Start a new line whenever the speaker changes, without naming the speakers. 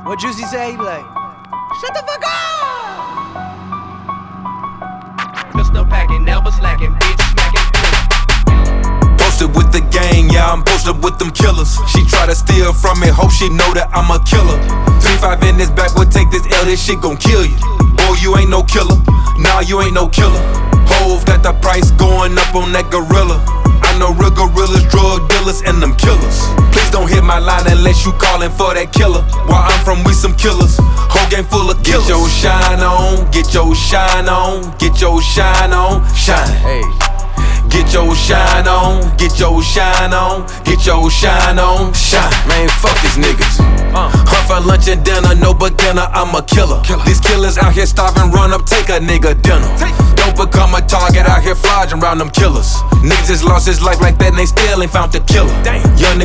What Juicy say? He be like, shut the fuck up!
Pistol packing, never slacking, bitch smacking.
Posted with the gang, yeah, I'm posted with them killers. She try to steal from me, hope she know that I'm a killer. 3-5 in this back, we'll take this L, this shit gon' kill you. Boy, you ain't no killer, nah, you ain't no killer. Hove got the price going up on that gorilla. I know real gorillas, drug dealers, and them killers. Please don't hit my line unless you callin' for that killer. Where I'm from, we some killers, whole game full of killers. Get your shine on, get your shine on, get your shine on, shine. Hey. Get your shine on, get your shine on, get your shine on, shine. Man, fuck these niggas. Hunt for lunch and dinner, no beginner, I'm a killer. These killers out here starving, run up, take a nigga dinner. Don't become a target out here flogging around them killers. Niggas just lost his life like that and they still ain't found the killer. Young